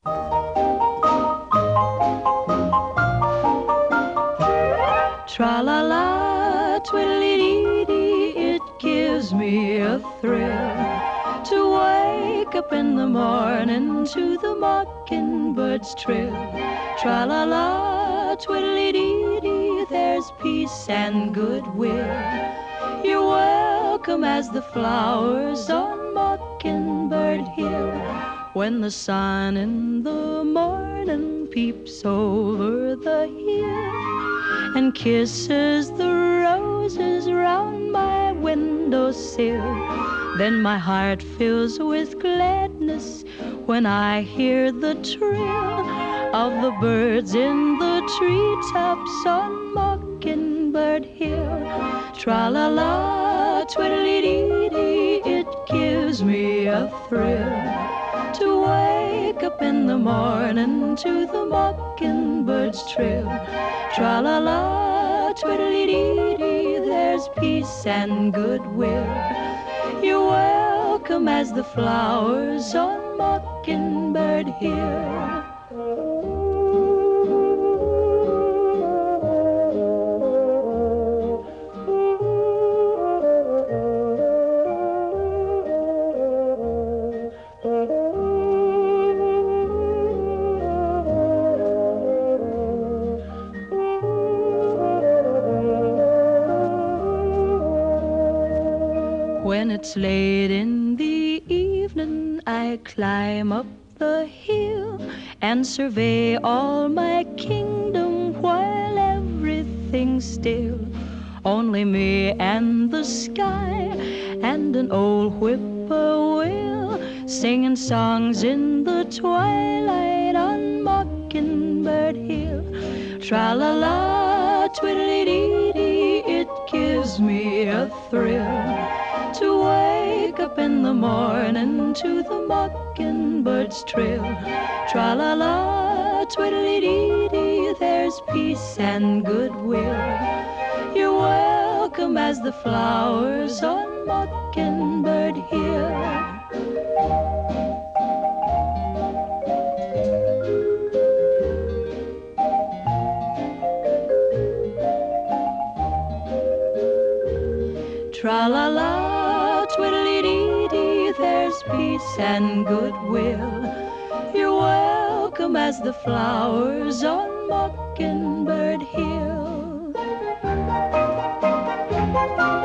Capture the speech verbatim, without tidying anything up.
Tra-la-la, twiddly-dee-dee, it gives me a thrill to wake up in the morning to the mockingbird's trill. Tra-la-la, twiddly-dee-dee, there's peace and goodwill. You're welcome as the flowers on Mockingbird Hill. When the sun in the morning peeps over the hill and kisses the roses round my windowsill, then my heart fills with gladness when I hear the trill of the birds in the treetops on Mockingbird Hill. Tra-la-la, twiddly-dee-dee, it gives me a thrill to wake up in the morning to the mockingbird's trill. Tra-la-la, twiddly-dee-dee, there's peace and goodwill. You're welcome as the flowers on Mockingbird Hill. When it's late in the evening, I climb up the hill and survey all my kingdom while everything's still. Only me and the sky and an old whippoorwill singing songs in the twilight on Mockingbird Hill. Tra-la-la, twiddly-dee-dee, it gives me a thrill to wake up in the morning to the mockingbird's trill. Tra-la-la, twiddly-dee-dee, there's peace and goodwill. You're welcome as the flowers on Mockingbird Hill. Tra-la-la, twiddly-dee-dee, there's peace and goodwill. You're welcome as the flowers on Mockingbird Hill.